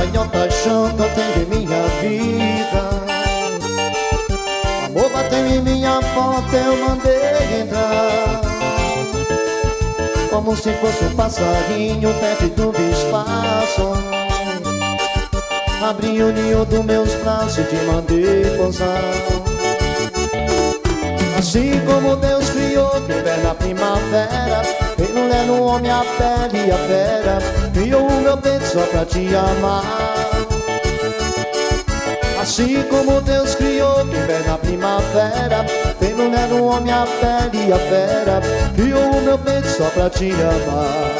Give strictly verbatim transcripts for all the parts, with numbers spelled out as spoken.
melhor paixão que eu tenho em minha vida. O amor bateu em minha porta, eu mandei entrar, como se fosse um passarinho perdido do espaço. Abri o ninho dos meus braços e te mandei pousar. Assim como Deus criou o inverno na primavera, Ele não é no homem a pele e a fera, criou o meu peito só pra te amar. Assim como Deus criou o inverno na primavera, Ele não é no homem a pele e a fera, criou o meu peito só pra te amar.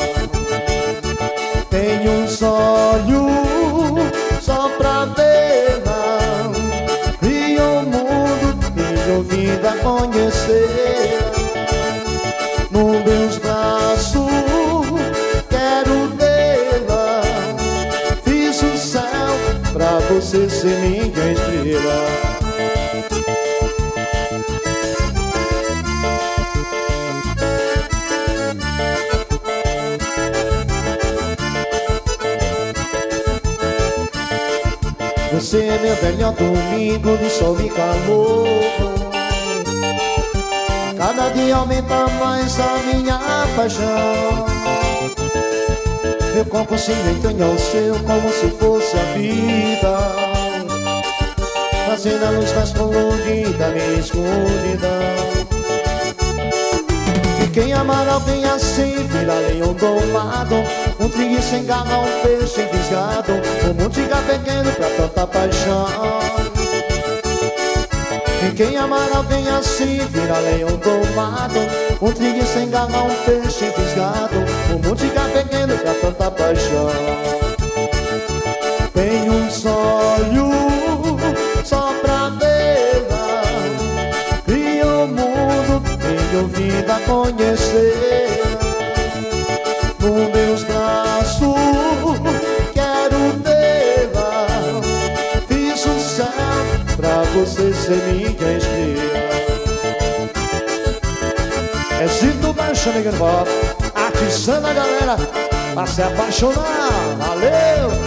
Tenho um sonho só pra vê-la, criou o mundo e eu vida conhecer. Nos meus braços quero tê-la, fiz o céu pra você ser minha estrela. Você é meu melhor domingo de sol e calor. Cada dia aumenta mais a minha paixão. Meu corpo se entranha ao seu como se fosse a vida, fazendo a luz mais colorida minha escuridão. E quem amar alguém assim vira leão domado, um trigo sem garra, um peixe fisgado, um monte de pequeno pra tanta paixão. E quem amar alguém assim vira leão domado, um trigo sem garra, um peixe fisgado, um monte de pequeno pra tanta paixão. Tenho um sonho só pra vê-la, criou o mundo, tenho vida a conhecer. Nos meus braços quero tê-la, fiz o céu pra você ser minha estrela. É Zito Baixo, amiga do Bob, atiçando a galera pra se apaixonar. Valeu!